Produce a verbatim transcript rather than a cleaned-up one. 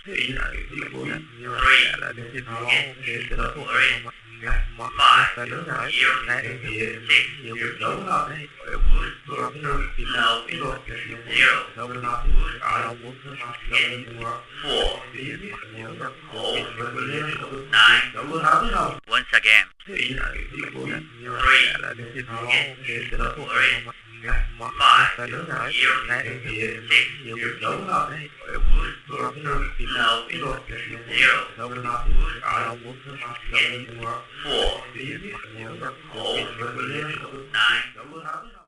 three, three, four, five, nine. Once again. Three, four, five, six, zero, four, nine.